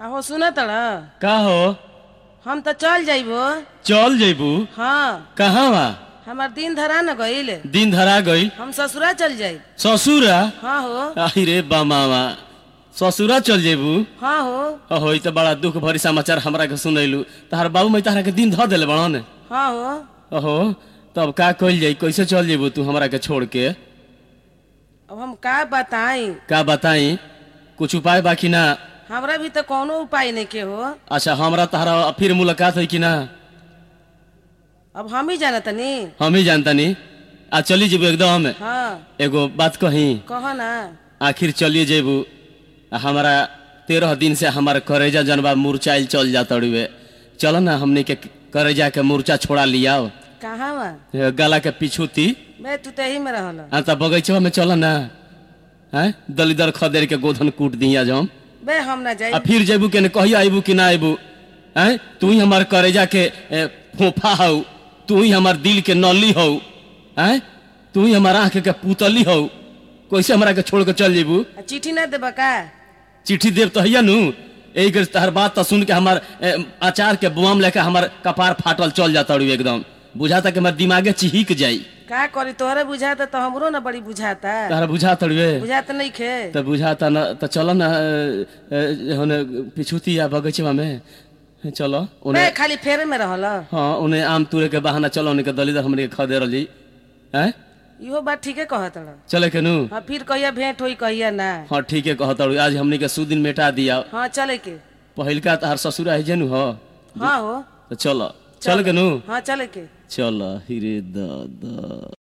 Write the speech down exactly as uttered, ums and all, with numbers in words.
आहो सुना तड़ा का हो? हम तो चल जाइबो। चल जेबू? हाँ कहाँ बा? हमार दिन धरा न गईल। दिन धरा गई? हम ससुरा चल जाइब। ससुरा? हाँ हो। अरे बामावा, ससुरा चल जेबू? हाँ हो। अहो, तो बड़ा दुख भरी समाचार हमरा के सुनैलू। तहार बाबू मैं तहरा के दिन ध देले बड़न। हाँ हो। अहो, तब का कइल जाई? कैसे चल जेबू तू हमरा के छोड़ के? अब हम का बताई? का बताई? कुछ उपाय बाकी ना? हमरा भी तो कोनो उपाय नहीं के हो। अच्छा, हमरा तहरा फिर मुलाकात है कि ना? अब हम ही जाना तनी। हम ही जानता नी। आज चली जेबू एकदम? हाँ एगो बात कही। कहो ना। आखिर चलिए जेबू। हमारा तेरह दिन से हमारा करेजा जनबा मुरचाइल चल जाता हुए। चलो ना, हमने के करेजा के मुरचा छोड़ा लिया। कहाँ बा? गला के पीछू थी। मैं तू तही में रहल। हाँ, तब बगीचा में चलो ना। हैं, दलिदर खदेर के गोधन कूट दिया जो हम। बे हम ना जाई। फिर जेबू के कहिया आईबू कि ना आईबू? हैं, तू ही हमार करेजा के फोफा हो, तू ही हमार दिल के नली हो। हैं, तू ही हमार आंख के पुतली हो। कैसे हमरा के छोड़ के चल जेबू? चिट्ठी ना देबा का? चिट्ठी देव तो हैया नु। एक तहर बात तो सुन के हमार अचार के बुआम लेके हमार कपार फाटल चल जाता एकदम। बुझाता कि हमार दिमागे चिहिक जाई। का करी, तोहरे बुझाता तो हमरो ना बड़ी बुझाता। तहरा बुझाता बुझाता नहीं खे तो बुझाता न तो चलो ना होने पिछुती या बगीचा में चलो। उन्हें खाली फेरे में रहल। हाँ, उन्हें आम तुरे के बहाना चलो, उन्हें के दलिदर हमरे के खदे रही। हैं, इहो बात ठीके कहत रह। चले के नु? हाँ, फिर कहिया भेंट होई कहिया ना। हाँ ठीक है कहता। आज हमने के सुदिन मेटा दिया। हाँ चले के। पहिलका तहार ससुरा है जेनु हो। हाँ हो। तो चलो चल के नु। हाँ चले के। चल हिरे दादा।